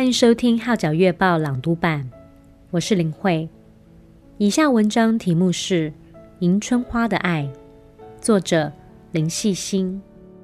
欢迎收听号角月报朗读版，我是林慧。以下文章题目是《迎春花的爱》，作者林细心。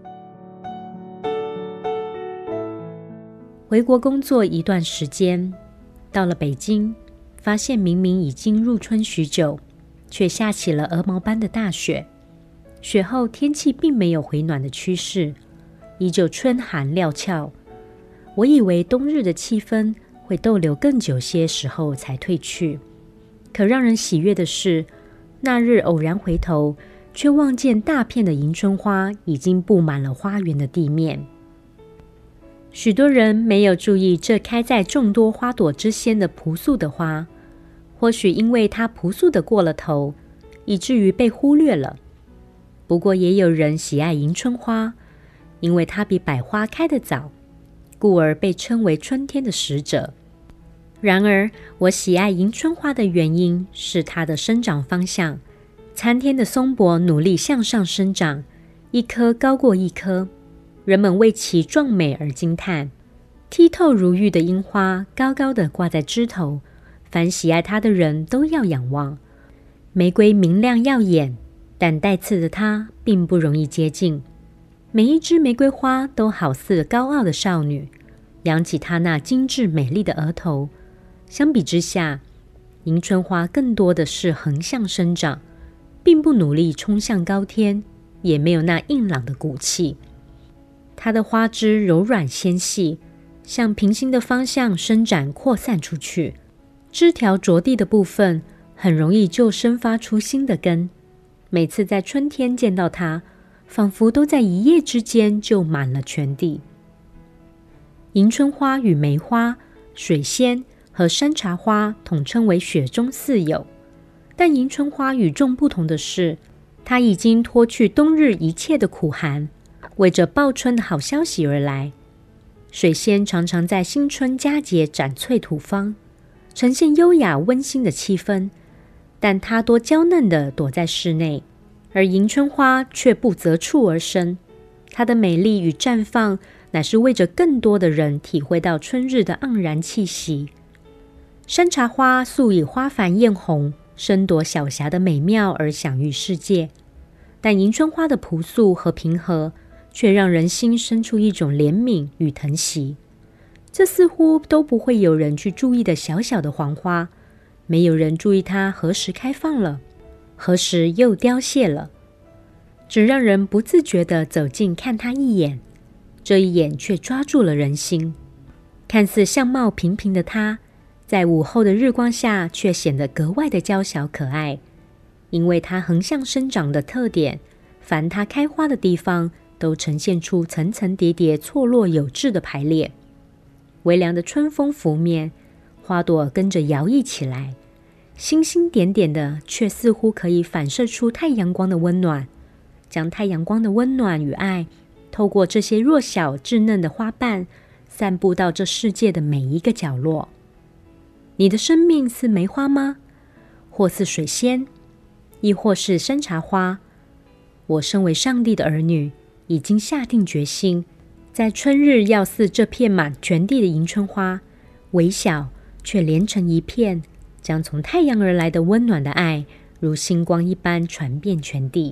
回国工作一段时间，到了北京，发现明明已经入春许久，却下起了鹅毛般的大雪。雪后天气并没有回暖的趋势，依旧春寒料峭。我以为冬日的气氛会逗留更久些时候才退去，可让人喜悦的是，那日偶然回头，却望见大片的迎春花已经布满了花园的地面。许多人没有注意这开在众多花朵之先的朴素的花，或许因为它朴素的过了头，以至于被忽略了。不过也有人喜爱迎春花，因为它比百花开得早，故而被称为春天的使者。然而，我喜爱迎春花的原因是它的生长方向。参天的松柏努力向上生长，一棵高过一棵，人们为其壮美而惊叹。剔透如玉的樱花高高地挂在枝头，凡喜爱它的人都要仰望。玫瑰明亮耀眼，但带刺的它并不容易接近。每一枝玫瑰花都好似高傲的少女，扬起她那精致美丽的额头。相比之下，迎春花更多的是横向生长，并不努力冲向高天，也没有那硬朗的骨气。它的花枝柔软纤细，向平行的方向伸展扩散出去，枝条着地的部分很容易就生发出新的根。每次在春天见到它，仿佛都在一夜之间就满了全地。迎春花与梅花、水仙和山茶花统称为雪中四友，但迎春花与众不同的是，它已经脱去冬日一切的苦寒，为着报春的好消息而来。水仙常常在新春佳节展翠吐芳，呈现优雅温馨的气氛，但它多娇嫩地躲在室内，而迎春花却不择处而生。它的美丽与绽放乃是为着更多的人体会到春日的盎然气息。山茶花素以花繁艳红、争夺小霞的美妙而享誉世界，但迎春花的朴素和平和却让人心生出一种怜悯与疼惜。这似乎都不会有人去注意的小小的黄花，没有人注意它何时开放了，何时又凋谢了，只让人不自觉地走近看它一眼，这一眼却抓住了人心。看似相貌平平的它，在午后的日光下却显得格外的娇小可爱，因为它横向生长的特点，凡它开花的地方都呈现出层层叠叠错落有致的排列。微凉的春风拂面，花朵跟着摇曳起来，星星点点的，却似乎可以反射出太阳光的温暖，将太阳光的温暖与爱透过这些弱小稚嫩的花瓣，散布到这世界的每一个角落。你的生命是梅花吗？或是水仙，亦或是山茶花？我身为上帝的儿女，已经下定决心，在春日要似这片满全地的迎春花，微小却连成一片，将从太阳而来的温暖的爱，如星光一般传遍全地。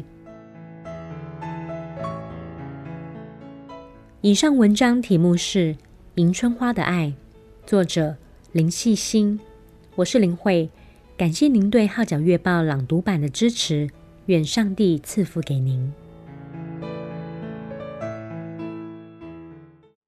以上文章题目是《迎春花的爱》，作者林细心。我是林慧，感谢您对号角月报朗读版的支持，愿上帝赐福给您。